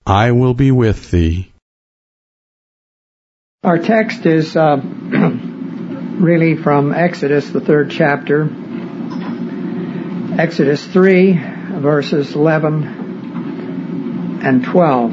I will be with thee. Our text is really from Exodus, the 3rd chapter. Exodus 3, verses 11 and 12.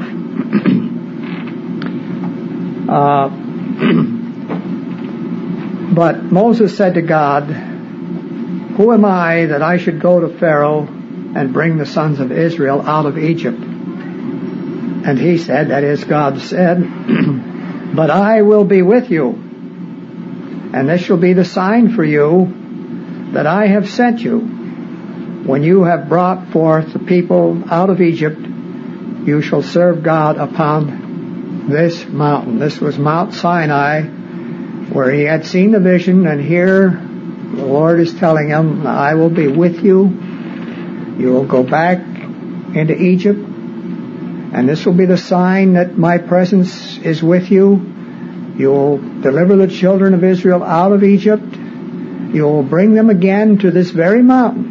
But Moses said to God, "Who am I that I should go to Pharaoh and bring the sons of Israel out of Egypt?" And he said, that is, God said, "But I will be with you, and this shall be the sign for you that I have sent you. When you have brought forth the people out of Egypt, you shall serve God upon this mountain." This was Mount Sinai, where he had seen the vision, and here the Lord is telling him, "I will be with you. You will go back into Egypt, and this will be the sign that my presence is with you. You will deliver the children of Israel out of Egypt. You will bring them again to this very mountain,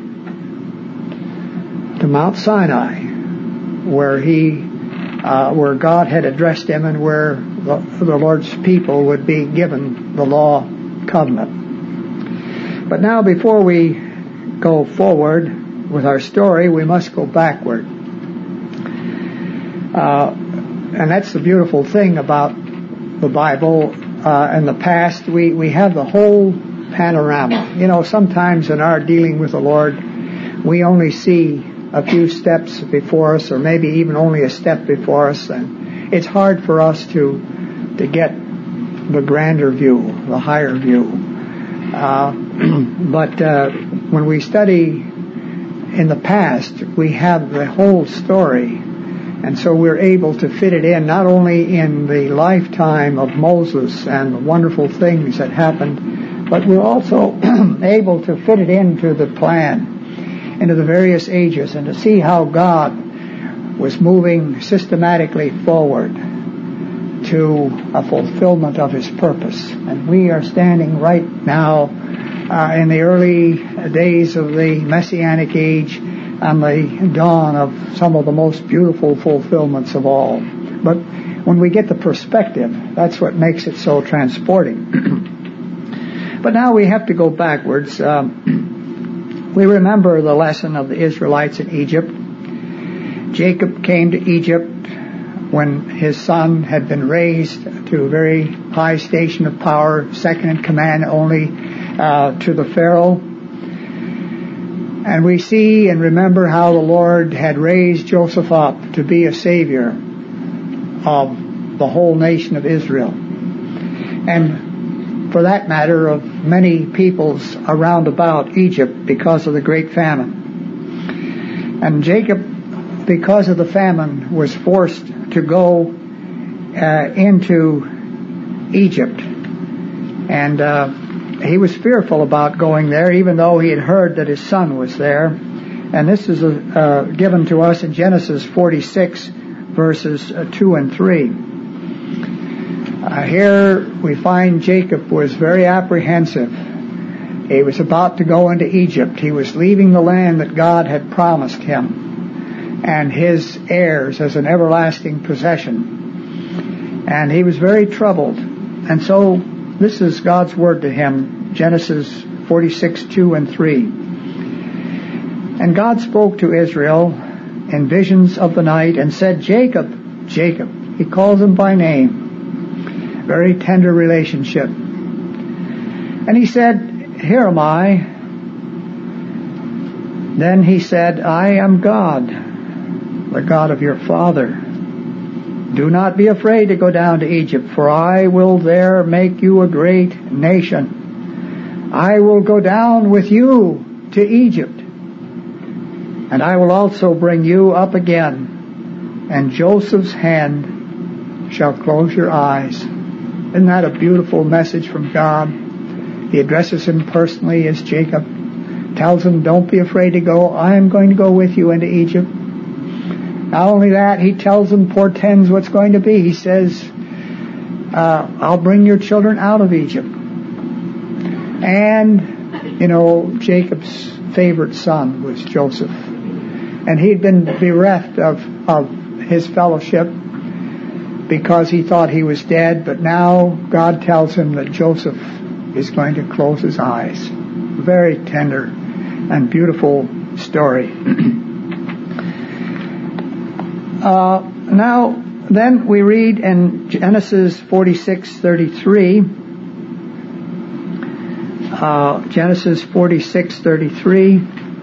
to Mount Sinai, where God had addressed him, and where the Lord's people would be given the law covenant." But now, before we go forward with our story, we must go backward. And that's the beautiful thing about the Bible. In the past, we have the whole panorama. You know, sometimes in our dealing with the Lord, we only see a few steps before us, or maybe even only a step before us, and it's hard for us to get the grander view, the higher view. But when we study in the past, we have the whole story, and so we're able to fit it in, not only in the lifetime of Moses and the wonderful things that happened, but we're also able to fit it into the plan, into the various ages, and to see how God was moving systematically forward to a fulfillment of His purpose. And we are standing right now in the early days of the Messianic age, on the dawn of some of the most beautiful fulfillments of all. But when we get the perspective, that's what makes it so transporting. But now we have to go backwards. We remember the lesson of the Israelites in Egypt. Jacob came to Egypt when his son had been raised to a very high station of power, second in command only to the Pharaoh. And we see and remember how the Lord had raised Joseph up to be a savior of the whole nation of Israel, and for that matter of many peoples around about Egypt, because of the great famine. And Jacob, because of the famine, was forced to go into Egypt, and he was fearful about going there, even though he had heard that his son was there. And this is given to us in Genesis 46, verses 2 and 3. Here we find Jacob was very apprehensive. He was about to go into Egypt. He was leaving the land that God had promised him and his heirs as an everlasting possession. And he was very troubled. And so this is God's word to him, Genesis 46, 2 and 3. "And God spoke to Israel in visions of the night and said, 'Jacob, Jacob.'" He calls him by name. Very tender relationship. "And he said, 'Here am I.' Then he said, 'I am God, the God of your father. Do not be afraid to go down to Egypt, for I will there make you a great nation. I will go down with you to Egypt, and I will also bring you up again, and Joseph's hand shall close your eyes.'" Isn't that a beautiful message from God? He addresses him personally as Jacob, tells him, "Don't be afraid to go. I am going to go with you into Egypt." Not only that, he tells him, portends what's going to be. He says, "I'll bring your children out of Egypt." And, you know, Jacob's favorite son was Joseph. And he'd been bereft of his fellowship because he thought he was dead, but now God tells him that Joseph is going to close his eyes. Very tender and beautiful story. Now, then we read in Genesis 46:33. Genesis 46:33.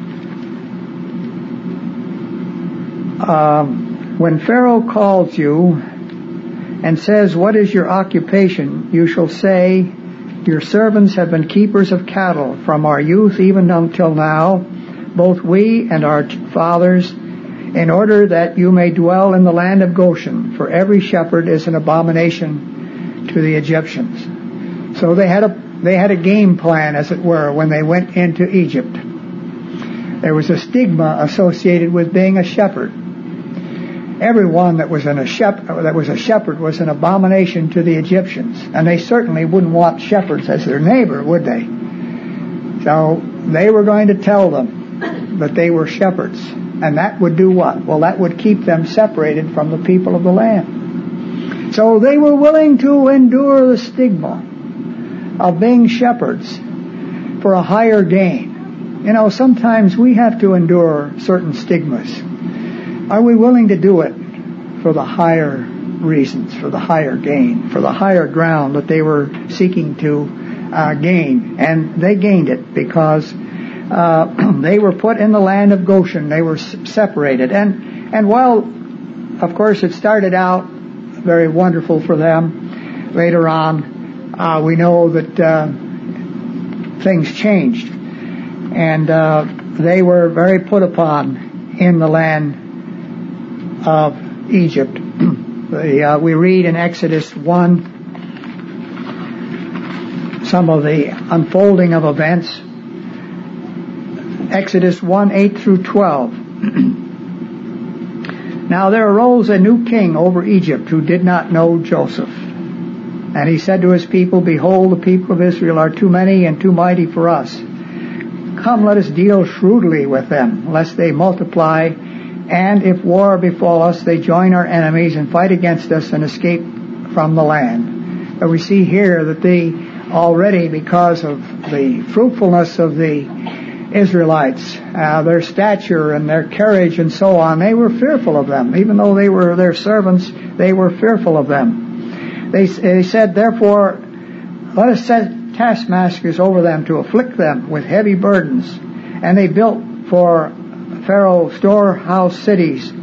When Pharaoh calls you and says, "What is your occupation?" you shall say, "Your servants have been keepers of cattle from our youth even until now, both we and our fathers, in order that you may dwell in the land of Goshen, for every shepherd is an abomination to the Egyptians." So they had a game plan, as it were, when they went into Egypt. There was a stigma associated with being a shepherd. Everyone that was a shepherd was an abomination to the Egyptians, and they certainly wouldn't want shepherds as their neighbor, would they? So they were going to tell them that they were shepherds, and that would do what? Well, that would keep them separated from the people of the land. So they were willing to endure the stigma of being shepherds for a higher gain. You know, sometimes we have to endure certain stigmas. Are we willing to do it for the higher reasons, for the higher gain, for the higher ground that they were seeking to gain? And they gained it because they were put in the land of Goshen. They were separated. And while, of course, it started out very wonderful for them, later on we know that things changed. And they were very put upon in the land of Egypt. We read in Exodus 1 some of the unfolding of events. Exodus 1:8 through 12. Now there arose a new king over Egypt who did not know Joseph. And he said to his people, "Behold, the people of Israel are too many and too mighty for us. Come, let us deal shrewdly with them, lest they multiply, and if war befall us, they join our enemies and fight against us and escape from the land." But we see here that they already, because of the fruitfulness of the Israelites, their stature and their carriage and so on, they were fearful of them. Even though they were their servants, they were fearful of them. They said, "Therefore, let us set taskmasters over them to afflict them with heavy burdens." And they built for Pharaoh storehouse cities,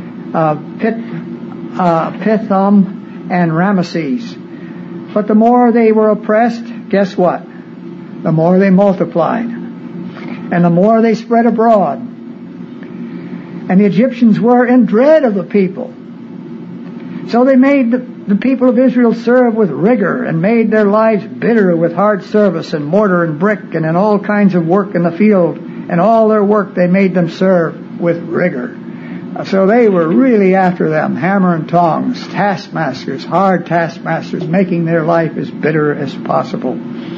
Pithom and Ramesses. But the more they were oppressed, guess what? The more they multiplied. And the more they spread abroad. And the Egyptians were in dread of the people. So they made the people of Israel serve with rigor and made their lives bitter with hard service and mortar and brick and in all kinds of work in the field. And all their work they made them serve with rigor. So they were really after them, hammer and tongs, taskmasters, hard taskmasters, making their life as bitter as possible.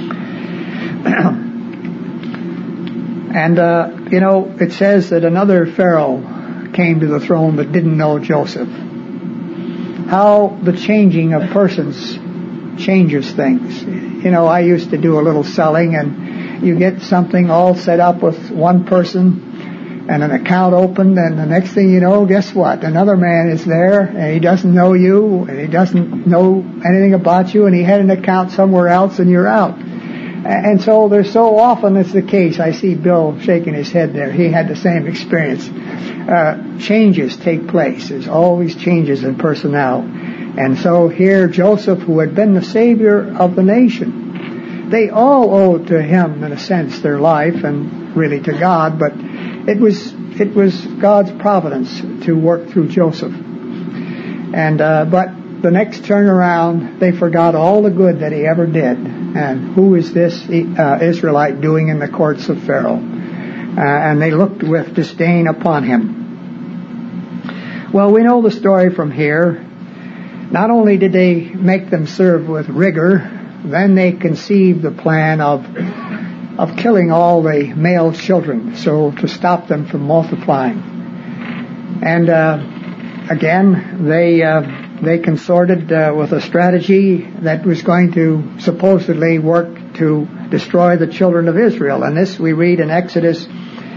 And, it says that another Pharaoh came to the throne that didn't know Joseph. How the changing of persons changes things. I used to do a little selling, and you get something all set up with one person and an account opened, and the next thing you know, guess what? Another man is there, and he doesn't know you, and he doesn't know anything about you, and he had an account somewhere else, and you're out. And so there's so often it's the case. I see Bill shaking his head there. He had the same experience. Changes take place. There's always changes in personnel. And so here Joseph, who had been the savior of the nation, they all owed to him, in a sense, their life, and really to God, but it was God's providence to work through Joseph. And but the next turn around, they forgot all the good that he ever did. And who is this Israelite doing in the courts of Pharaoh? And they looked with disdain upon him. Well, we know the story from here. Not only did they make them serve with rigor, then they conceived the plan of killing all the male children, so to stop them from multiplying. And again, they consorted with a strategy that was going to supposedly work to destroy the children of Israel. And this we read in Exodus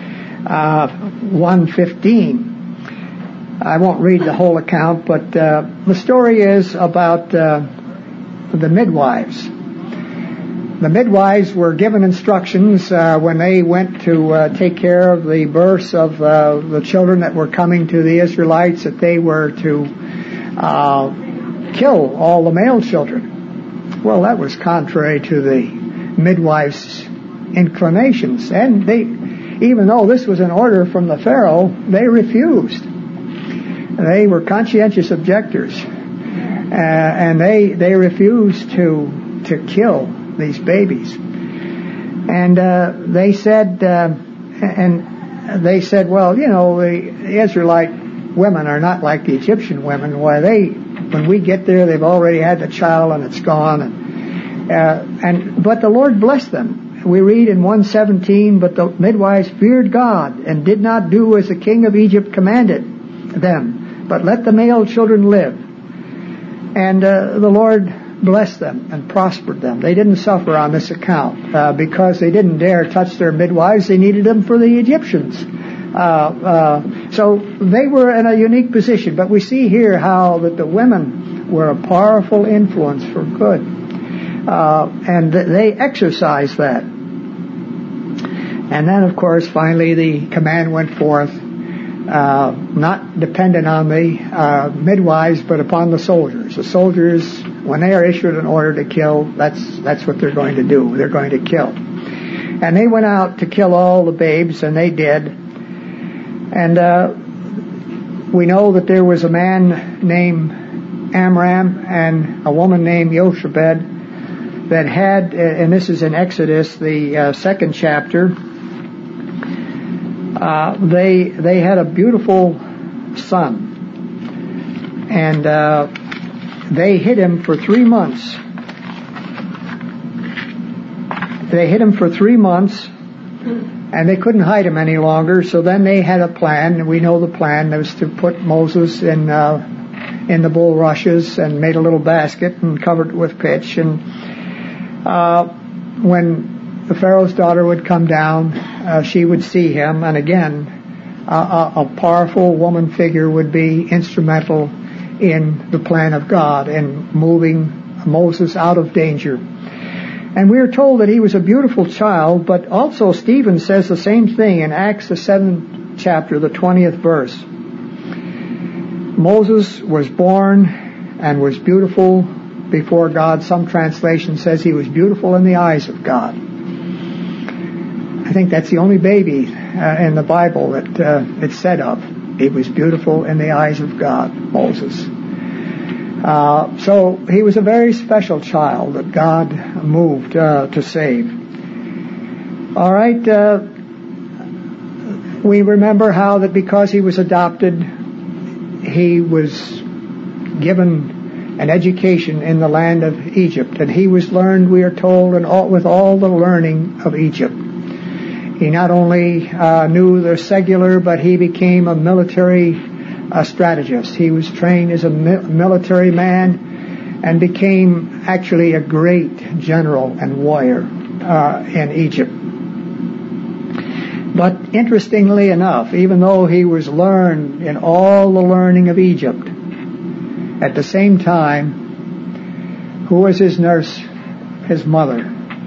1:15. I won't read the whole account, but the story is about the midwives. The midwives were given instructions when they went to take care of the births of the children that were coming to the Israelites, that they were to kill all the male children. Well, that was contrary to the midwives' inclinations, and they, even though this was an order from the Pharaoh, they refused. They were conscientious objectors, and they refused to kill these babies. And they said, well, you know, the Israelite women are not like the Egyptian women. Why, when we get there, they've already had the child and it's gone. But the Lord blessed them. We read in 1:17, but the midwives feared God and did not do as the king of Egypt commanded them, but let the male children live. And the Lord blessed them and prospered them. They didn't suffer on this account because they didn't dare touch their midwives. They needed them for the Egyptians. So they were in a unique position. But we see here how that the women were a powerful influence for good. And they exercised that. And then, of course, finally the command went forth, not dependent on the midwives, but upon the soldiers. The soldiers, when they are issued an order to kill, that's what they're going to do. They're going to kill. And they went out to kill all the babes, and they did. And we know that there was a man named Amram and a woman named Jochebed that had, and this is in Exodus, the second chapter, they had a beautiful son. And they hid him for 3 months. They hid him for 3 months, and they couldn't hide him any longer. So then they had a plan, and we know the plan. It was to put Moses in the bulrushes and made a little basket and covered it with pitch. And when the Pharaoh's daughter would come down, she would see him, and again, a powerful woman figure would be instrumental in the plan of God and moving Moses out of danger. And we are told that he was a beautiful child, but also Stephen says the same thing in Acts the 7th chapter, the 20th verse. Moses was born and was beautiful before God. Some translation says he was beautiful in the eyes of God. I think that's the only baby in the Bible that it's said of. He was beautiful in the eyes of God, Moses. So he was a very special child that God moved to save. All right, we remember how that because he was adopted, he was given an education in the land of Egypt, and he was learned, we are told, with all the learning of Egypt. He not only knew the secular, but he became a military strategist. He was trained as a military man and became actually a great general and warrior in Egypt. But interestingly enough, even though he was learned in all the learning of Egypt, at the same time, who was his nurse? His mother.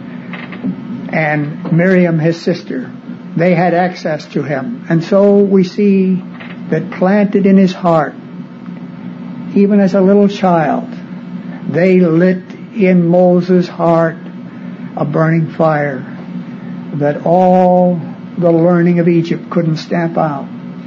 And Miriam, his sister. They had access to him. And so we see that planted in his heart, even as a little child, they lit in Moses' heart a burning fire that all the learning of Egypt couldn't stamp out.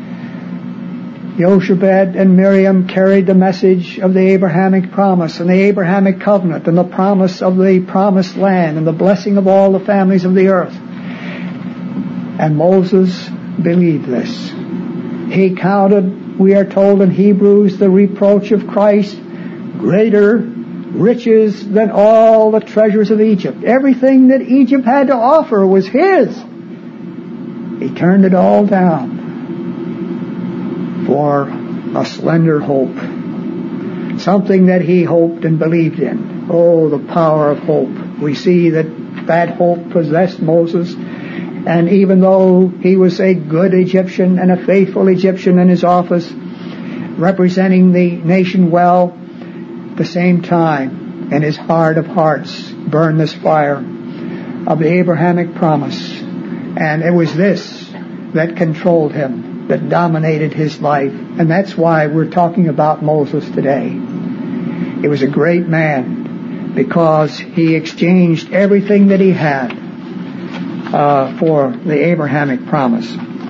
Jochebed and Miriam carried the message of the Abrahamic promise and the Abrahamic covenant and the promise of the promised land and the blessing of all the families of the earth. And Moses believed this. He counted, we are told in Hebrews, the reproach of Christ greater riches than all the treasures of Egypt. Everything that Egypt had to offer was his. He turned it all down for a slender hope, something that he hoped and believed in. Oh, the power of hope. We see that hope possessed Moses, and even though he was a good Egyptian and a faithful Egyptian in his office, representing the nation well, at the same time, in his heart of hearts, burned this fire of the Abrahamic promise. And it was this that controlled him, that dominated his life. And that's why we're talking about Moses today. He was a great man because he exchanged everything that he had for the Abrahamic promise.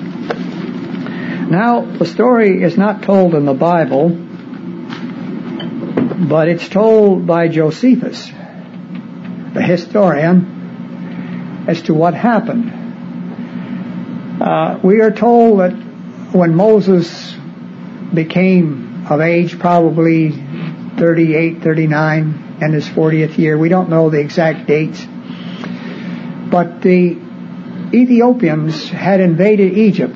Now, the story is not told in the Bible, but it's told by Josephus, the historian, as to what happened. We are told that when Moses became of age, probably 38, 39, in his 40th year, we don't know the exact dates, but the Ethiopians had invaded Egypt,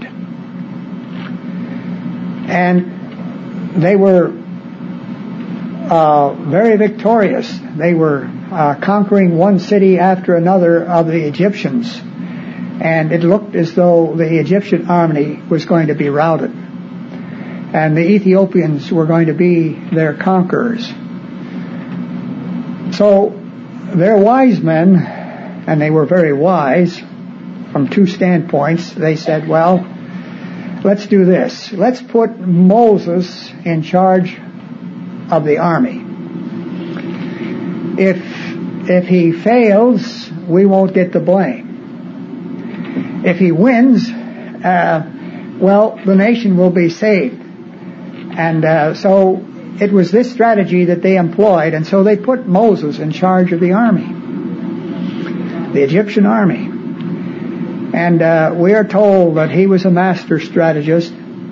and they were very victorious. They were conquering one city after another of the Egyptians, and it looked as though the Egyptian army was going to be routed, and the Ethiopians were going to be their conquerors. So their wise men, and they were very wise from two standpoints, they said, well, let's do this. Let's put Moses in charge of the army. If he fails, we won't get the blame. If he wins, the nation will be saved. And so it was this strategy that they employed, and so they put Moses in charge of the army, the Egyptian army. And we are told that he was a master strategist.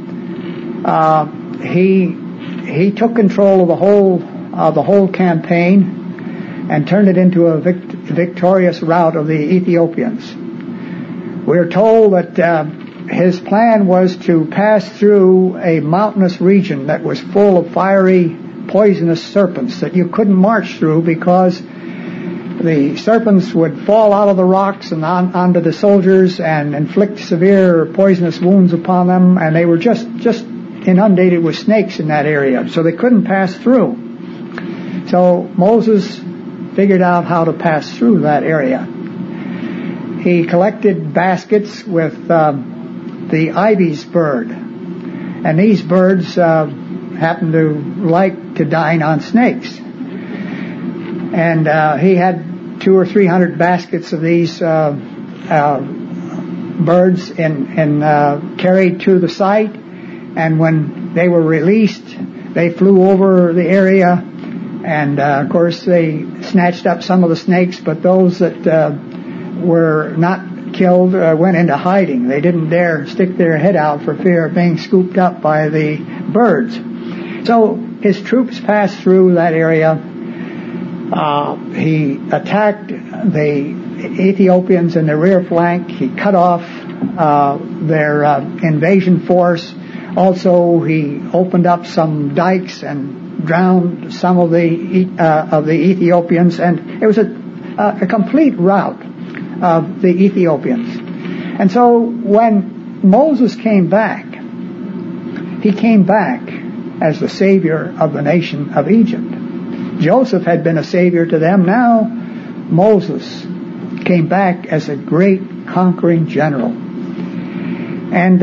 He took control of the whole campaign and turned it into a victorious rout of the Ethiopians. We are told that his plan was to pass through a mountainous region that was full of fiery, poisonous serpents that you couldn't march through because the serpents would fall out of the rocks and onto the soldiers and inflict severe poisonous wounds upon them, and they were just inundated with snakes in that area, so they couldn't pass through. So Moses figured out how to pass through that area. He collected baskets with the ibis bird, and these birds happen to like to dine on snakes. And he had 200 or 300 baskets of these birds carried to the site, and when they were released, they flew over the area, and of course they snatched up some of the snakes, but those that were not killed went into hiding. They didn't dare stick their head out for fear of being scooped up by the birds. So his troops passed through that area. He attacked the Ethiopians in the rear flank. He cut off their invasion force. Also, he opened up some dikes and drowned some of the Ethiopians, and it was a complete rout of the Ethiopians. And so when Moses came back, he came back as the savior of the nation of Egypt. Joseph had been a savior to them. Now Moses came back as a great conquering general. And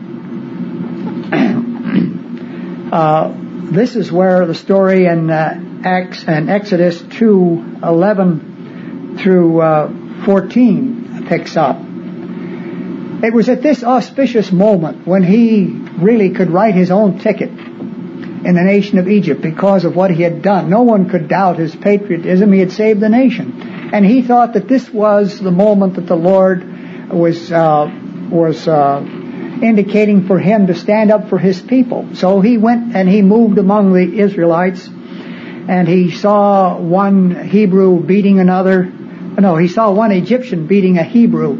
this is where the story in Exodus 2:11 through 14 picks up. It was at this auspicious moment when he really could write his own ticket in the nation of Egypt because of what he had done. No one could doubt his patriotism. He had saved the nation. And he thought that this was the moment that the Lord was indicating for him to stand up for his people. So he went and he moved among the Israelites, and he saw one Hebrew beating another. No, he saw one Egyptian beating a Hebrew,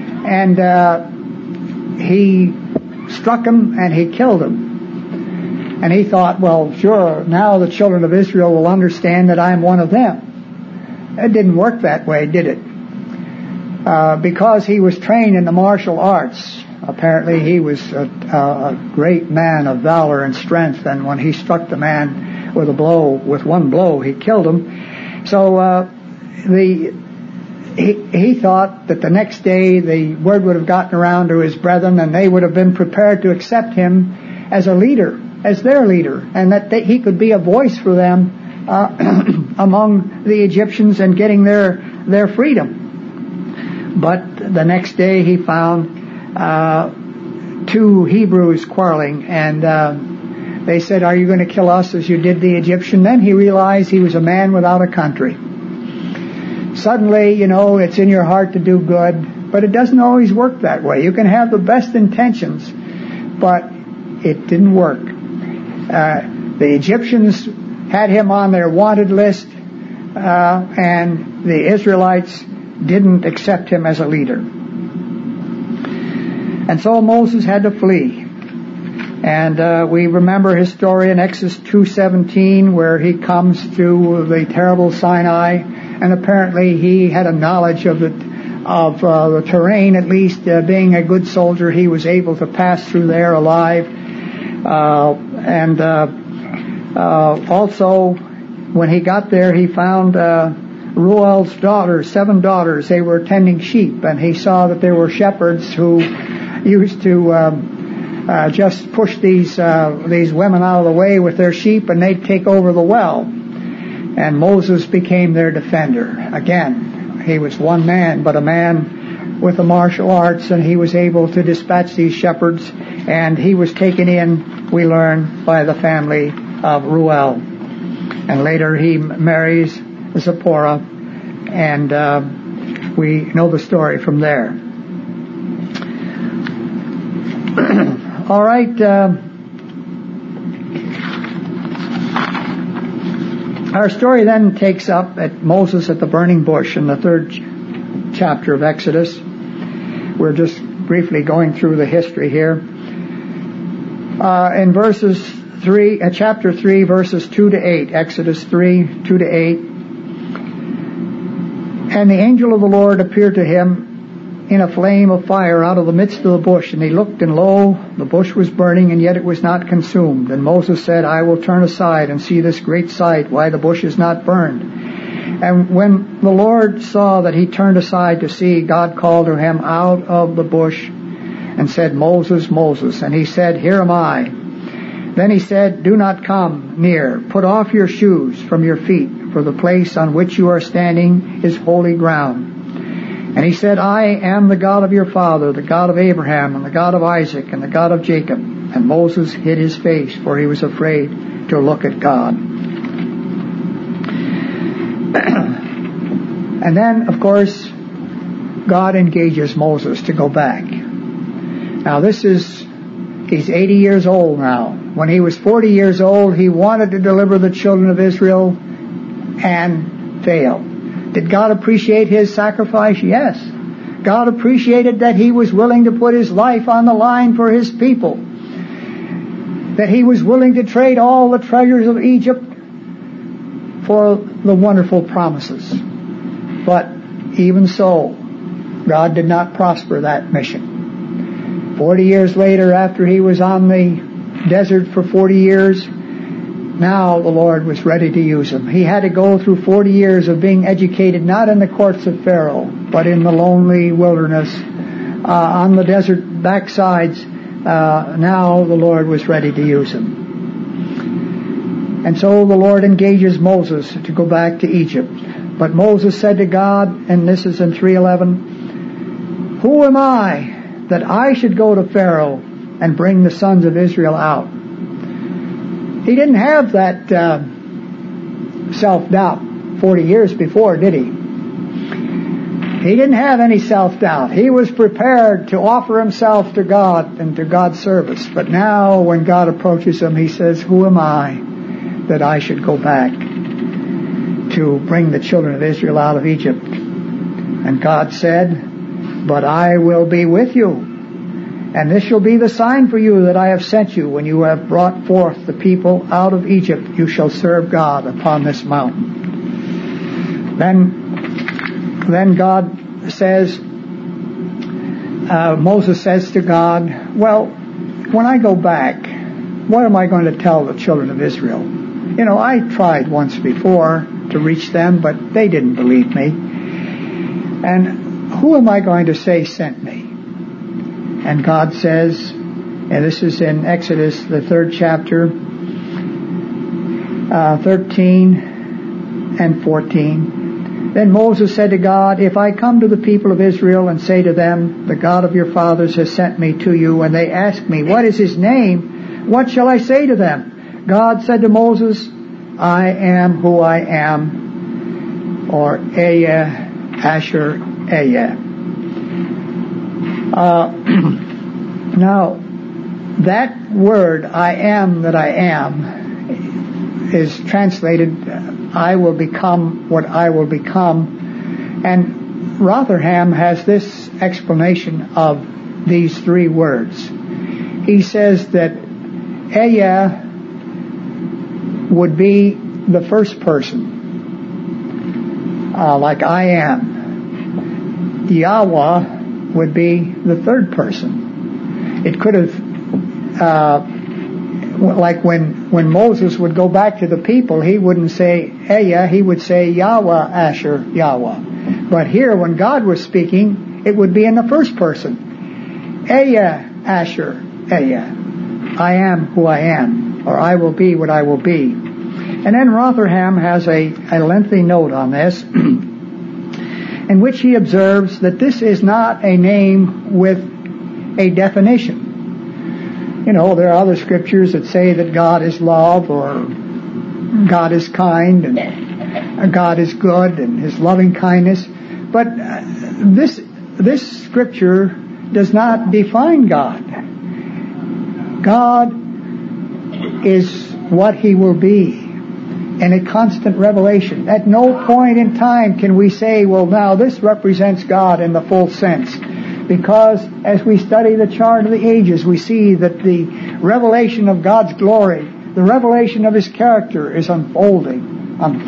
and he struck him and he killed him. And he thought, well, sure, now the children of Israel will understand that I'm one of them. It didn't work that way, did it? Because he was trained in the martial arts. Apparently he was a great man of valor and strength, and when he struck the man with one blow, he killed him. So he thought that the next day the word would have gotten around to his brethren, and they would have been prepared to accept him as a leader, as their leader, and that he could be a voice for them among the Egyptians and getting their freedom. But the next day he found two Hebrews quarreling, and they said, "Are you going to kill us as you did the Egyptian?" Then he realized he was a man without a country. Suddenly, it's in your heart to do good, but it doesn't always work that way. You can have the best intentions, but it didn't work. The Egyptians had him on their wanted list, and the Israelites didn't accept him as a leader. And so Moses had to flee. And we remember his story in Exodus 2:17, where he comes to the terrible Sinai, and apparently he had a knowledge of the terrain, at least. Being a good soldier, he was able to pass through there alive. Also, when he got there, he found Reuel's daughters, 7 daughters. They were tending sheep, and he saw that there were shepherds who used to just push these women out of the way with their sheep, and they'd take over the well. And Moses became their defender. Again, he was one man, but a man with the martial arts, and he was able to dispatch these shepherds, and he was taken in, we learn, by the family of Reuel. And later he marries Zipporah, and we know the story from there. All right. Our story then takes up at Moses at the burning bush in the 3rd chapter of Exodus. We're just briefly going through the history here. In chapter 3, verses 2 to 8, Exodus 3, 2 to 8. And the angel of the Lord appeared to him in a flame of fire out of the midst of the bush. And he looked, and lo, the bush was burning, and yet it was not consumed. And Moses said, "I will turn aside and see this great sight, why the bush is not burned." And when the Lord saw that he turned aside to see, God called to him out of the bush and said, "Moses, Moses." And he said, "Here am I." Then he said, "Do not come near. Put off your shoes from your feet, for the place on which you are standing is holy ground." And he said, "I am the God of your father, the God of Abraham, and the God of Isaac, and the God of Jacob." And Moses hid his face, for he was afraid to look at God. And then, of course, God engages Moses to go back. Now he's 80 years old now. When he was 40 years old, he wanted to deliver the children of Israel and failed. Did God appreciate his sacrifice? Yes. God appreciated that he was willing to put his life on the line for his people. That he was willing to trade all the treasures of Egypt for the wonderful promises. But even so, God did not prosper that mission. 40 years later, after he was on the desert for 40 years, now the Lord was ready to use him. He had to go through 40 years of being educated not in the courts of Pharaoh, but in the lonely wilderness, on the desert backsides. Now the Lord was ready to use him. And so the Lord engages Moses to go back to Egypt. But Moses said to God, and this is in 3:11, "Who am I that I should go to Pharaoh and bring the sons of Israel out?" He didn't have that self-doubt 40 years before, did he? He didn't have any self-doubt. He was prepared to offer himself to God and to God's service. But now when God approaches him, he says, "Who am I that I should go back to bring the children of Israel out of Egypt?" And God said, "But I will be with you, And this shall be the sign for you that I have sent you. When you have brought forth the people out of Egypt, you shall serve God upon this mountain. Then God says, Moses says to God, well, when I go back, what am I going to tell the children of Israel? You know, I tried once before to reach them, but they didn't believe me. And who am I going to say sent me? And God says, and this is in Exodus, the 3rd chapter, 13 and 14. Then Moses said to God, if I come to the people of Israel and say to them, the God of your fathers has sent me to you, and they ask me, what is his name? What shall I say to them? God said to Moses, I am who I am, or Ehyeh, Asher, Ehyeh. Now, that word, I am that I am, is translated, I will become what I will become. And Rotherham has this explanation of these 3 words. He says that Ehyeh would be the first person, like I am. Yahweh would be the 3rd person. It could have, like when Moses would go back to the people, he wouldn't say Ehyeh, he would say Yahweh, Asher, Yahweh. But here, when God was speaking, it would be in the first person. Ehyeh, Asher, Ehyeh. I am who I am, or I will be what I will be. And then Rotherham has a lengthy note on this, in which he observes that this is not a name with a definition. You know, there are other scriptures that say that God is love, or God is kind, and God is good, and his loving kindness. But this scripture does not define God. God is what he will be, in a constant revelation. At no point in time can we say, well, now this represents God in the full sense. Because as we study the chart of the ages, we see that the revelation of God's glory, the revelation of his character is unfolding. And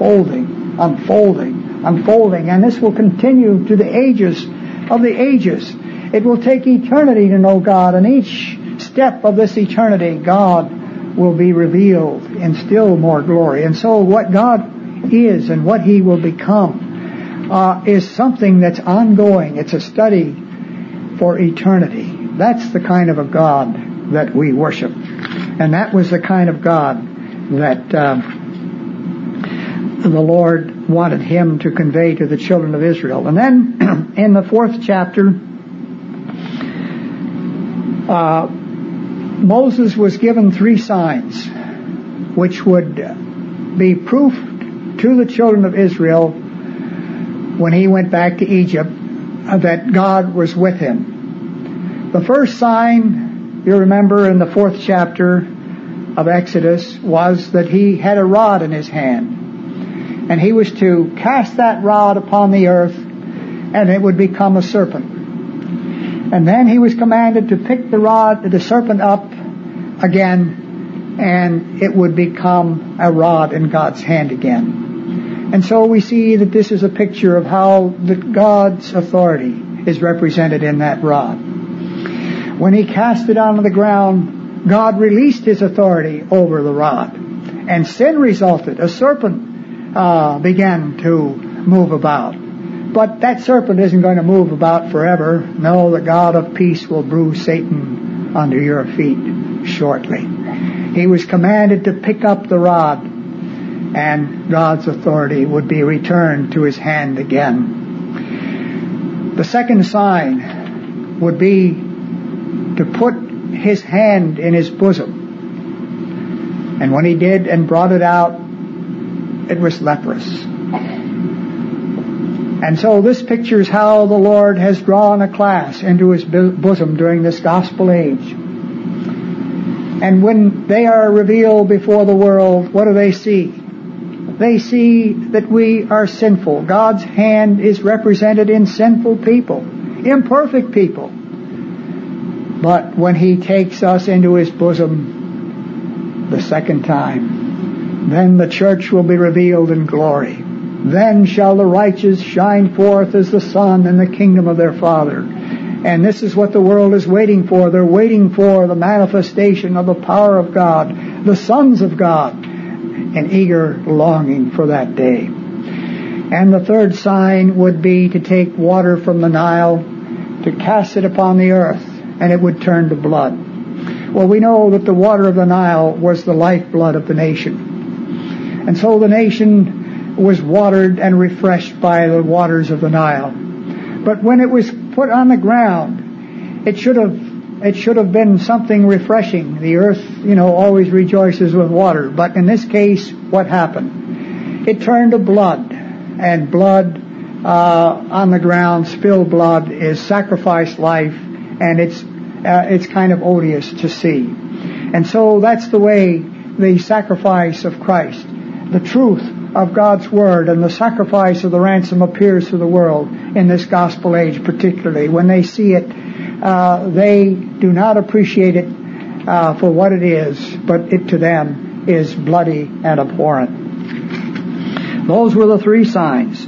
this will continue to the ages of the ages. It will take eternity to know God, and each step of this eternity, God will be revealed in still more glory. And so what God is and what he will become is something that's ongoing. It's a study for eternity. That's the kind of a God that we worship. And that was the kind of God that the Lord wanted him to convey to the children of Israel. And then in the 4th chapter, Moses was given 3 signs which would be proof to the children of Israel when he went back to Egypt that God was with him. The first sign, you remember in the 4th chapter of Exodus, was that he had a rod in his hand. And he was to cast that rod upon the earth, and it would become a serpent. And then he was commanded to pick the serpent up again, and it would become a rod in God's hand again. And so we see that this is a picture of how God's authority is represented in that rod. When he cast it onto the ground, God released his authority over the rod. And sin resulted. A serpent began to move about. But that serpent isn't going to move about forever. No, the God of peace will bruise Satan under your feet shortly. He was commanded to pick up the rod, and God's authority would be returned to his hand again. The second sign would be to put his hand in his bosom. And when he did and brought it out, it was leprous. And so this pictures how the Lord has drawn a class into his bosom during this gospel age. And when they are revealed before the world, what do they see? They see that we are sinful. God's hand is represented in sinful people, imperfect people. But when He takes us into His bosom the second time, then the church will be revealed in glory. Then shall the righteous shine forth as the sun in the kingdom of their Father. And this is what the world is waiting for. They're waiting for the manifestation of the power of God, the sons of God, and eager longing for that day. And the third sign would be to take water from the Nile, to cast it upon the earth, and it would turn to blood. Well, we know that the water of the Nile was the lifeblood of the nation. And so the nation was watered and refreshed by the waters of the Nile. But when it was put on the ground, it should have been something refreshing. The earth, always rejoices with water. But in this case, what happened? It turned to blood. And blood on the ground, spilled blood, is sacrifice life, and it's kind of odious to see. And so that's the way the sacrifice of Christ, the truth of God's Word, and the sacrifice of the ransom appears to the world in this gospel age particularly. When they see it, they do not appreciate it for what it is, but it to them is bloody and abhorrent. Those were the three signs.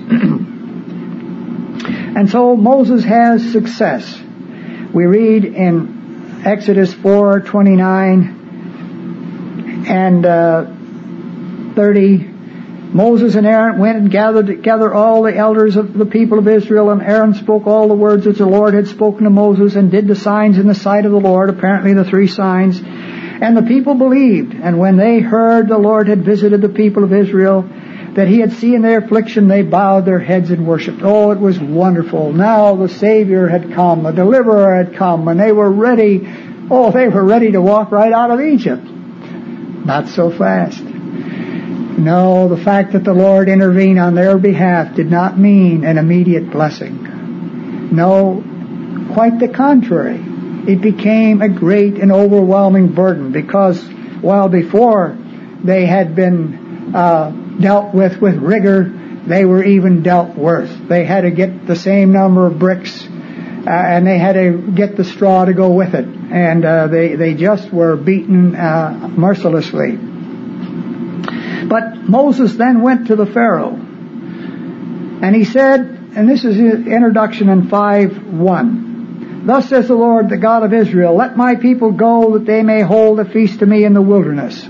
And so Moses has success. We read in Exodus 4:29 and 30, Moses and Aaron went and gathered together all the elders of the people of Israel, and Aaron spoke all the words which the Lord had spoken to Moses, and did the signs in the sight of the Lord, apparently the three signs. And the people believed, and when they heard the Lord had visited the people of Israel, that He had seen their affliction, they bowed their heads and worshipped. Oh, it was wonderful. Now the Savior had come, the Deliverer had come, and they were ready. Oh, they were ready to walk right out of Egypt. Not so fast. No, the fact that the Lord intervened on their behalf did not mean an immediate blessing. No, quite the contrary. It became a great and overwhelming burden, because while before they had been dealt with rigor, they were even dealt worse. They had to get the same number of bricks, and they had to get the straw to go with it. And they just were beaten mercilessly. But Moses then went to the Pharaoh, and he said, and this is his introduction in 5:1, "Thus says the Lord, the God of Israel, let my people go, that they may hold a feast to me in the wilderness."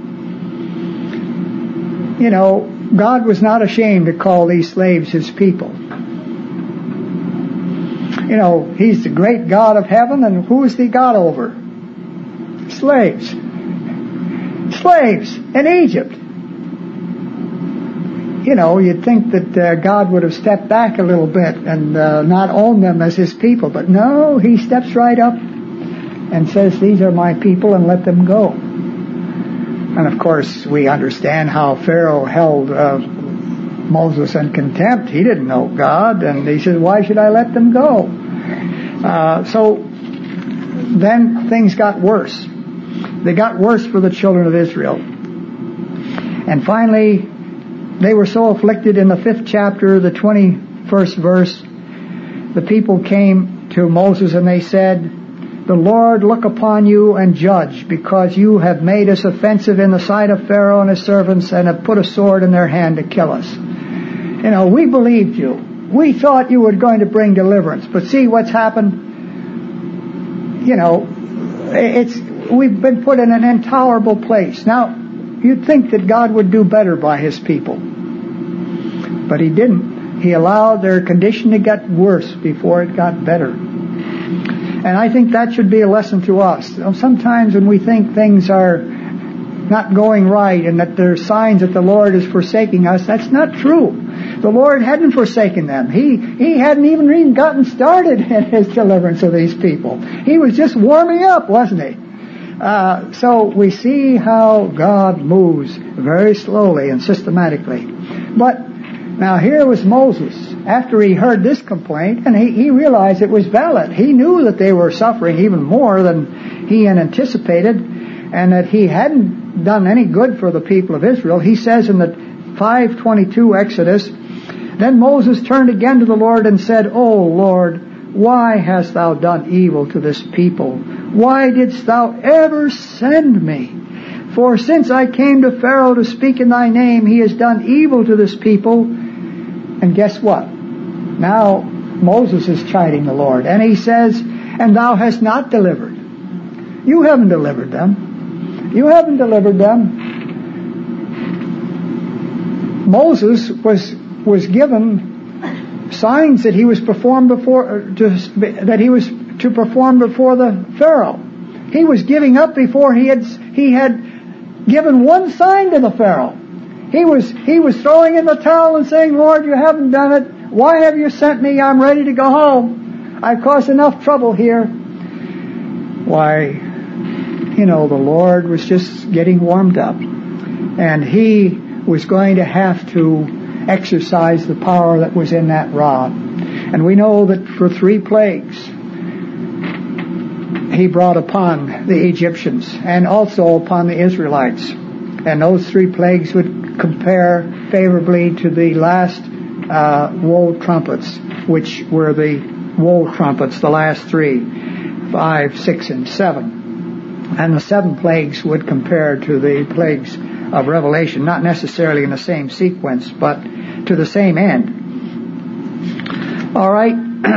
God was not ashamed to call these slaves His people. He's the great God of heaven, and who is He God over? Slaves. Slaves in Egypt. You'd think that God would have stepped back a little bit and not owned them as His people. But no, He steps right up and says, these are my people, and let them go. And of course, we understand how Pharaoh held Moses in contempt. He didn't know God, and he said, why should I let them go? So then things got worse. They got worse for the children of Israel. And finally, they were so afflicted in the 5th chapter, the 21st verse, the people came to Moses and they said, "The Lord look upon you and judge, because you have made us offensive in the sight of Pharaoh and his servants, and have put a sword in their hand to kill us." We believed you. We thought you were going to bring deliverance. But see what's happened? We've been put in an intolerable place. Now, you'd think that God would do better by His people. But He didn't. He allowed their condition to get worse before it got better. And I think that should be a lesson to us. Sometimes when we think things are not going right and that there are signs that the Lord is forsaking us, that's not true. The Lord hadn't forsaken them. He hadn't even gotten started in His deliverance of these people. He was just warming up, wasn't He? So we see how God moves very slowly and systematically. But now here was Moses, after he heard this complaint, and he realized it was valid. He knew that they were suffering even more than he had anticipated, and that he hadn't done any good for the people of Israel. He says in the 5:22 Exodus, "Then Moses turned again to the Lord and said, 'O Lord, why hast thou done evil to this people? Why didst thou ever send me? For since I came to Pharaoh to speak in thy name, he has done evil to this people. And guess what? Now Moses is chiding the Lord, and he says, and thou hast not delivered. You haven't delivered them. You haven't delivered them. Moses was given signs that he was performed before that he was to perform before the Pharaoh. He was giving up before he had given one sign to the Pharaoh. He was throwing in the towel and saying, Lord, you haven't done it. Why have you sent me? I'm ready to go home. I've caused enough trouble here. Why, the Lord was just getting warmed up. And he was going to have to exercise the power that was in that rod. And we know that for 3 plagues he brought upon the Egyptians and also upon the Israelites. And those 3 plagues would compare favorably to the last woe trumpets, which were the woe trumpets, the last 3, 5, 6, and 7. And the 7 plagues would compare to the plagues of Revelation, not necessarily in the same sequence, but to the same end. All right.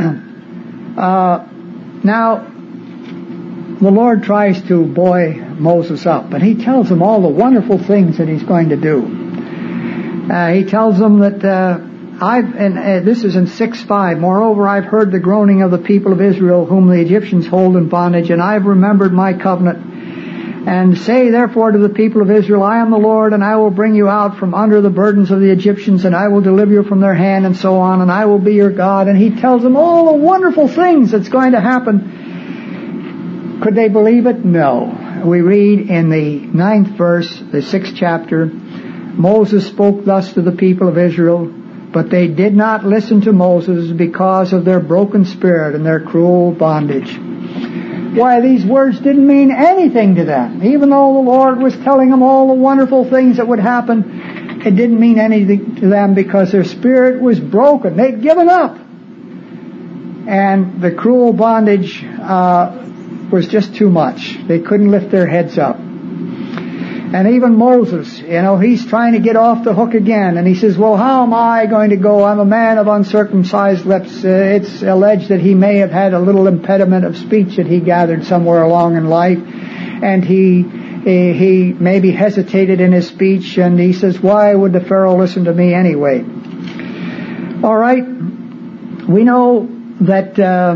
Now, the Lord tries to buoy Moses up, and he tells him all the wonderful things that he's going to do. He tells him that this is in 6:5. Moreover, I've heard the groaning of the people of Israel, whom the Egyptians hold in bondage, and I've remembered my covenant. And say therefore to the people of Israel, I am the Lord, and I will bring you out from under the burdens of the Egyptians, and I will deliver you from their hand, and so on, and I will be your God. And he tells them all the wonderful things that's going to happen. Could they believe it? No. We read in the 9th verse, the 6th chapter, Moses spoke thus to the people of Israel, but they did not listen to Moses because of their broken spirit and their cruel bondage. Why, these words didn't mean anything to them. Even though the Lord was telling them all the wonderful things that would happen, it didn't mean anything to them because their spirit was broken. They'd given up. And the cruel bondage was just too much. They couldn't lift their heads up. And even Moses, he's trying to get off the hook again. And he says, well, how am I going to go? I'm a man of uncircumcised lips. It's alleged that he may have had a little impediment of speech that he gathered somewhere along in life. And he maybe hesitated in his speech. And he says, why would the Pharaoh listen to me anyway? All right. We know that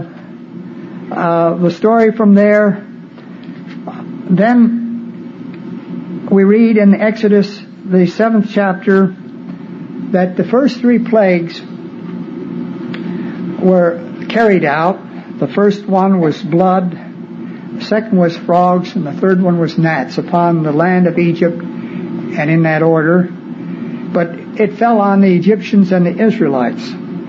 the story from there. Then we read in Exodus, the 7th chapter, that the first 3 plagues were carried out. The first one was blood, the second was frogs, and the third one was gnats upon the land of Egypt, and in that order. But it fell on the Egyptians and the Israelites.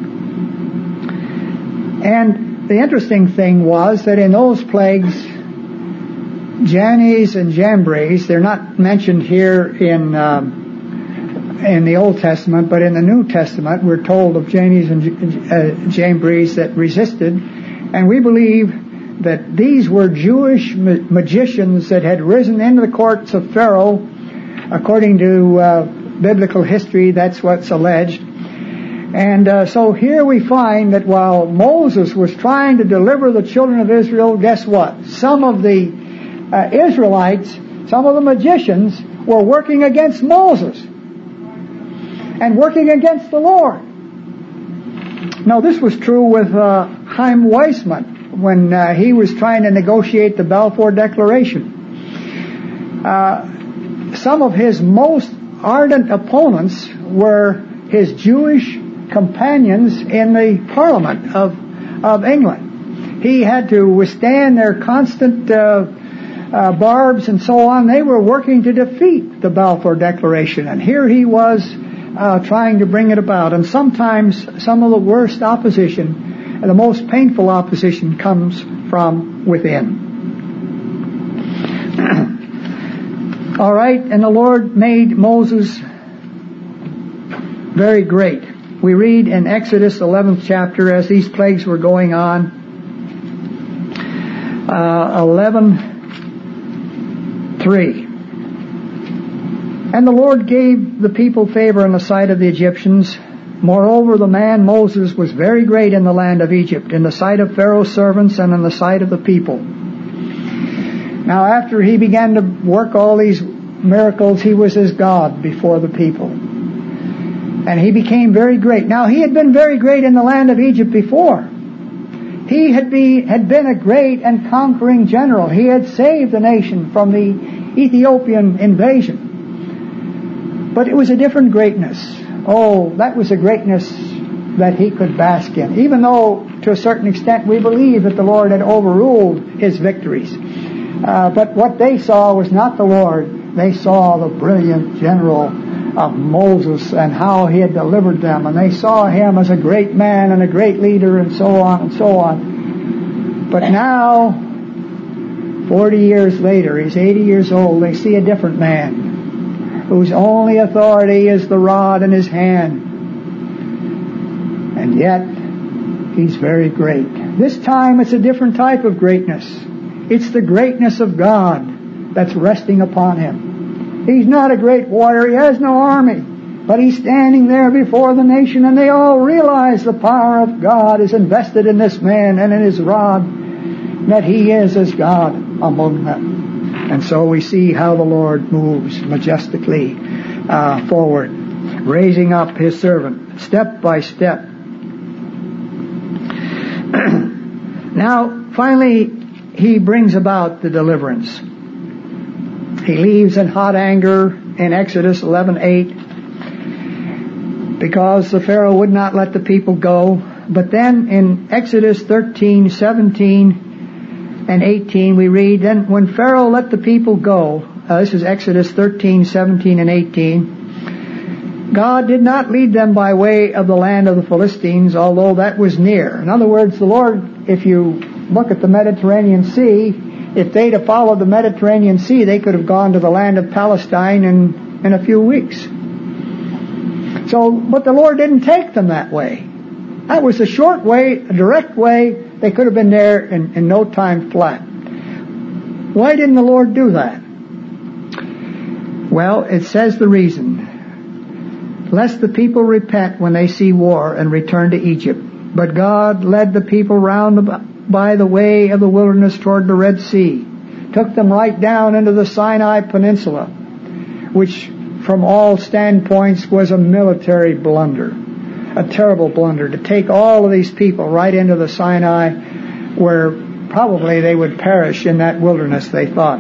And the interesting thing was that in those plagues, Jannes and Jambres, they're not mentioned here in the Old Testament, but in the New Testament we're told of Jannes and Jambres that resisted, and we believe that these were Jewish magicians that had risen into the courts of Pharaoh. According to biblical history, that's what's alleged. And so here we find that while Moses was trying to deliver the children of Israel, guess what? Some of the Israelites, some of the magicians, were working against Moses and working against the Lord. Now, this was true with Chaim Weizmann when he was trying to negotiate the Balfour Declaration. Some of his most ardent opponents were his Jewish companions in the Parliament of England. He had to withstand their constant barbs and so on. They were working to defeat the Balfour Declaration, and here he was trying to bring it about. And sometimes some of the worst opposition and the most painful opposition comes from within. All right, and the Lord made Moses very great. We read in Exodus 11th chapter, as these plagues were going on, 11:3. And the Lord gave the people favor in the sight of the Egyptians. Moreover, the man Moses was very great in the land of Egypt, in the sight of Pharaoh's servants and in the sight of the people. Now, after he began to work all these miracles, he was as God before the people. And he became very great. Now, he had been very great in the land of Egypt before. He had been a great and conquering general. He had saved the nation from the Ethiopian invasion. But it was a different greatness. Oh, that was a greatness that he could bask in. Even though, to a certain extent, we believe that the Lord had overruled his victories. But what they saw was not the Lord. They saw the brilliant general of Moses and how he had delivered them. And they saw him as a great man and a great leader and so on and so on. But now, 40 years later, he's 80 years old, they see a different man whose only authority is the rod in his hand. And yet, he's very great. This time it's a different type of greatness. It's the greatness of God that's resting upon him. He's not a great warrior. He has no army. But he's standing there before the nation, and they all realize the power of God is invested in this man and in his rod, that he is as God among them. And so we see how the Lord moves majestically forward, raising up his servant step by step. Now, finally, he brings about the deliverance. He leaves in hot anger in Exodus 11:8 because the Pharaoh would not let the people go. But then in Exodus 13:17 and 18 we read, then when Pharaoh let the people go, this is Exodus 13:17 and 18, God did not lead them by way of the land of the Philistines, although that was near. In other words, the Lord, if you look at the Mediterranean Sea, if they'd have followed the Mediterranean Sea, they could have gone to the land of Palestine in a few weeks. But the Lord didn't take them that way. That was a short way, a direct way. They could have been there in no time flat. Why didn't the Lord do that? Well, it says the reason. Lest the people repent when they see war and return to Egypt. But God led the people round by the way of the wilderness toward the Red Sea, took them right down into the Sinai Peninsula, which from all standpoints was a military blunder, a terrible blunder, to take all of these people right into the Sinai, where probably they would perish in that wilderness, they thought.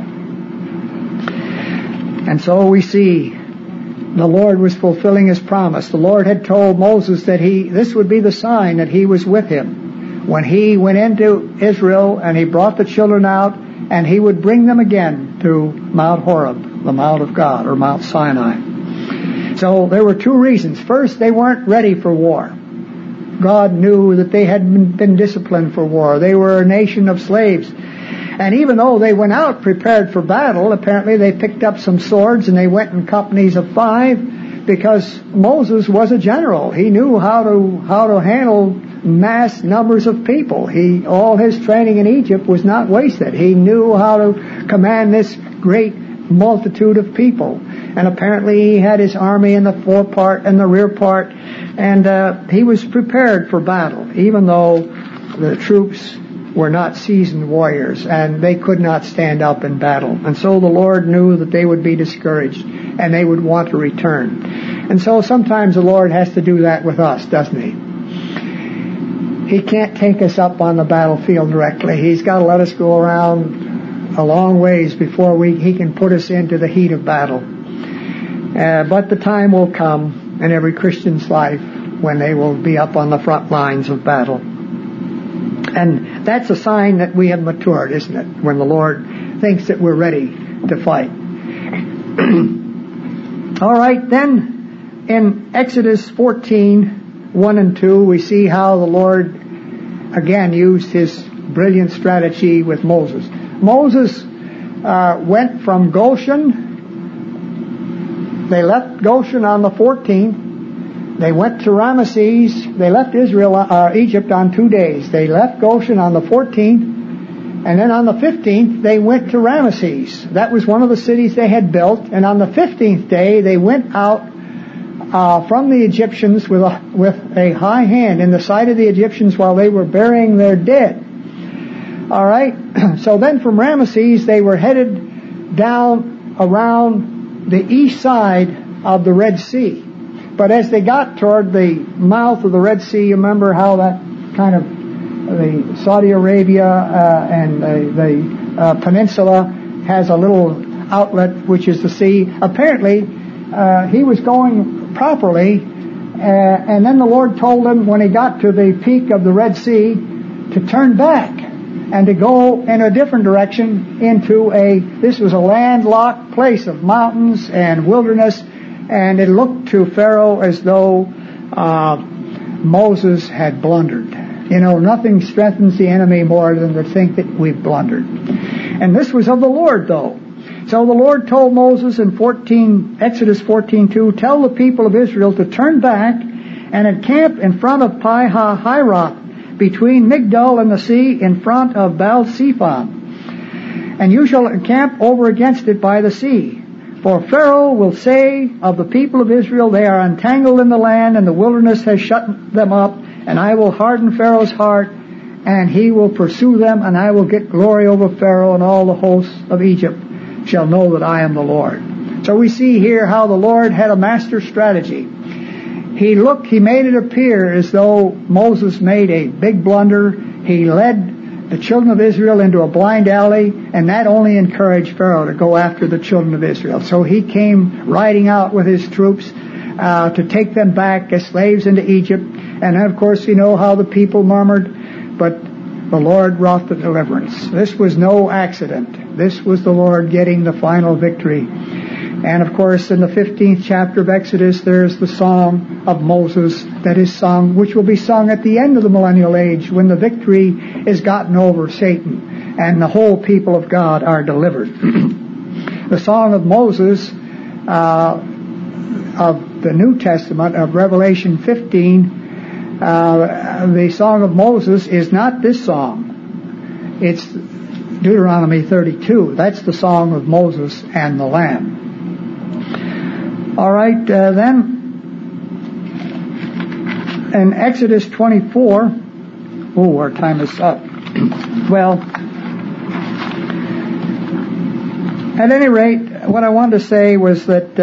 And so we see the Lord was fulfilling his promise. The Lord had told Moses that this would be the sign that he was with him when he went into Israel and he brought the children out, and he would bring them again to Mount Horeb, the Mount of God, or Mount Sinai. So there were two reasons. First, they weren't ready for war. God knew that they had been disciplined for war. They were a nation of slaves. And even though they went out prepared for battle, apparently they picked up some swords and they went in companies of 5, because Moses was a general. He knew how to handle mass numbers of people. All his training in Egypt was not wasted. He knew how to command this great multitude of people. And apparently he had his army in the forepart and the rear part, and he was prepared for battle, even though the troops were not seasoned warriors and they could not stand up in battle. And so the Lord knew that they would be discouraged and they would want to return. And so sometimes the Lord has to do that with us, doesn't he? He can't take us up on the battlefield directly. He's got to let us go around a long ways before he can put us into the heat of battle. But the time will come in every Christian's life when they will be up on the front lines of battle. And that's a sign that we have matured, isn't it? When the Lord thinks that we're ready to fight. All right, then in Exodus 14:1 and 2, we see how the Lord again used his brilliant strategy with Moses. Moses went from Goshen. They left Goshen on the 14th. They went to Ramesses. They left Egypt on 2 days. They left Goshen on the 14th, And then on the 15th, they went to Ramesses. That was one of the cities they had built. And on the 15th day, they went out from the Egyptians with a high hand in the sight of the Egyptians while they were burying their dead. All right? So then from Ramesses, they were headed down around the east side of the Red Sea. But as they got toward the mouth of the Red Sea, you remember how that kind of the Saudi Arabia and the peninsula has a little outlet, which is the sea. Apparently, he was going properly, and then the Lord told him when he got to the peak of the Red Sea to turn back and to go in a different direction this was a landlocked place of mountains and wilderness, and it looked to Pharaoh as though Moses had blundered. You know, nothing strengthens the enemy more than to think that we've blundered. And this was of the Lord, though. So the Lord told Moses in Exodus 14:2, tell the people of Israel to turn back and encamp in front of Pi-hahiroth, between Migdol and the sea, in front of Baal-Zephon. And you shall encamp over against it by the sea. For Pharaoh will say of the people of Israel, they are entangled in the land, and the wilderness has shut them up, and I will harden Pharaoh's heart, and he will pursue them, and I will get glory over Pharaoh, and all the hosts of Egypt shall know that I am the Lord. So we see here how the Lord had a master strategy. He made it appear as though Moses made a big blunder. He led the children of Israel into a blind alley, and that only encouraged Pharaoh to go after the children of Israel. So he came riding out with his troops to take them back as slaves into Egypt. And of course, you know how the people murmured, but the Lord wrought the deliverance. This was no accident. This was the Lord getting the final victory. And of course, in the 15th chapter of Exodus, there's the song of Moses that is sung, which will be sung at the end of the millennial age when the victory is gotten over Satan and the whole people of God are delivered. The song of Moses of the New Testament, of Revelation 15, the song of Moses is not this song. It's Deuteronomy 32. That's the song of Moses and the Lamb. All right, then in Exodus 24, our time is up. Well, at any rate, what I wanted to say was that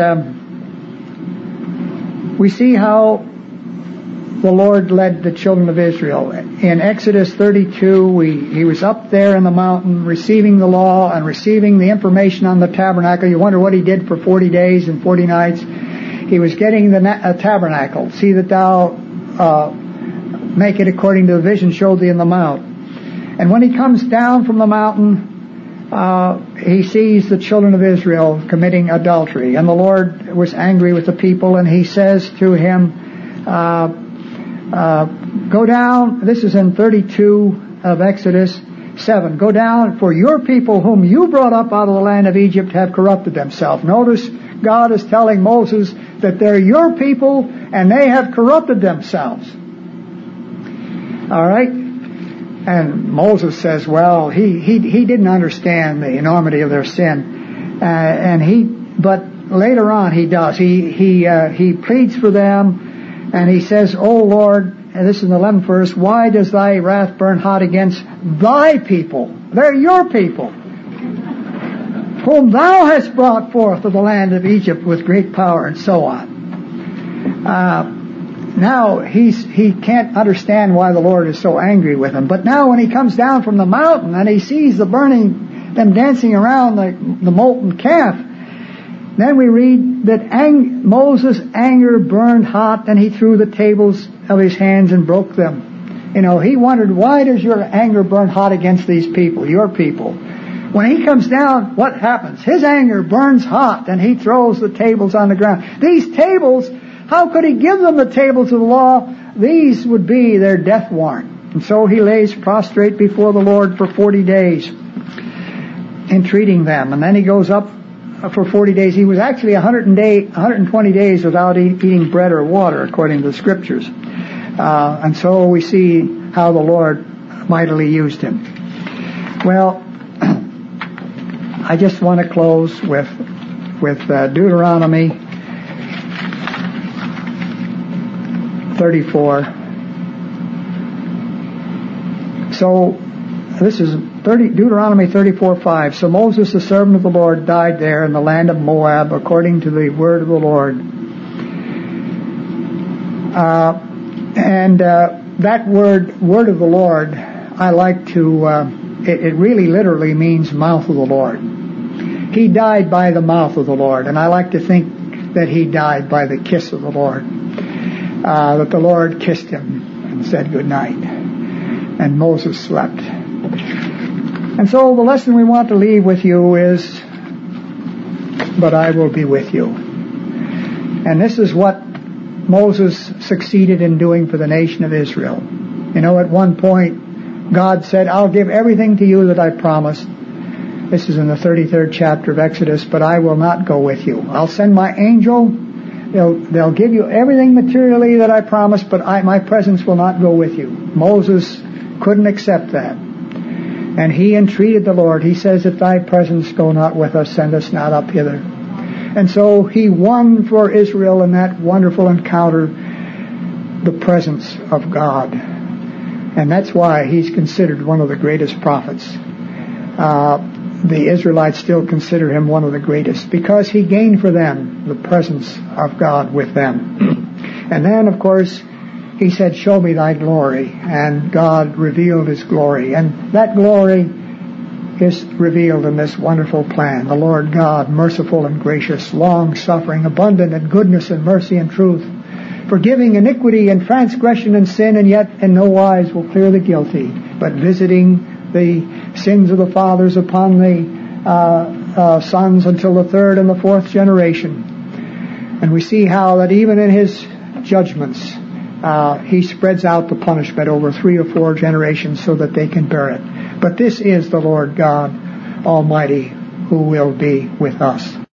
we see how the Lord led the children of Israel. In Exodus 32, he was up there in the mountain receiving the law and receiving the information on the tabernacle. You wonder what he did for 40 days and 40 nights. He was getting the tabernacle. See that thou make it according to the vision showed thee in the mount. And when he comes down from the mountain, he sees the children of Israel committing adultery. And the Lord was angry with the people, and he says to him, go down, this is in 32 of Exodus 7, go down, for your people whom you brought up out of the land of Egypt have corrupted themselves. Notice God is telling Moses that they're your people and they have corrupted themselves. All right? And Moses says, well, he didn't understand the enormity of their sin. But later on he does. He pleads for them. And he says, O Lord, and this is in the 11th verse, why does thy wrath burn hot against thy people? They're your people, whom thou hast brought forth of the land of Egypt with great power, and so on. Now, he can't understand why the Lord is so angry with him. But now when he comes down from the mountain and he sees them dancing around the molten calf, then we read that Moses' anger burned hot, and he threw the tables of his hands and broke them. You know, he wondered, why does your anger burn hot against these people, your people? When he comes down, what happens? His anger burns hot, and he throws the tables on the ground. These tables, how could he give them the tables of the law? These would be their death warrant. And so he lays prostrate before the Lord for 40 days, entreating them. And then he goes up for 40 days. He was actually 120 days without eating bread or water, according to the Scriptures. And so we see how the Lord mightily used him. Well, I just want to close with Deuteronomy 34. So this is Deuteronomy 34:5. So Moses, the servant of the Lord, died there in the land of Moab, according to the word of the Lord. That word of the Lord, I like to. It really literally means mouth of the Lord. He died by the mouth of the Lord, and I like to think that he died by the kiss of the Lord. That the Lord kissed him and said good night, and Moses slept. And so the lesson we want to leave with you is, but I will be with you. And this is what Moses succeeded in doing for the nation of Israel. You know, at one point, God said, I'll give everything to you that I promised. This is in the 33rd chapter of Exodus, but I will not go with you. I'll send my angel. They'll give you everything materially that I promised, but my presence will not go with you. Moses couldn't accept that. And he entreated the Lord. He says, if thy presence go not with us, send us not up hither. And so he won for Israel in that wonderful encounter the presence of God. And that's why he's considered one of the greatest prophets. The Israelites still consider him one of the greatest because he gained for them the presence of God with them. And then, of course, he said, show me thy glory. And God revealed his glory. And that glory is revealed in this wonderful plan. The Lord God, merciful and gracious, long-suffering, abundant in goodness and mercy and truth, forgiving iniquity and transgression and sin, and yet in no wise will clear the guilty, but visiting the sins of the fathers upon the sons until the third and the fourth generation. And we see how that even in his judgments, he spreads out the punishment over 3 or 4 generations so that they can bear it. But this is the Lord God Almighty who will be with us.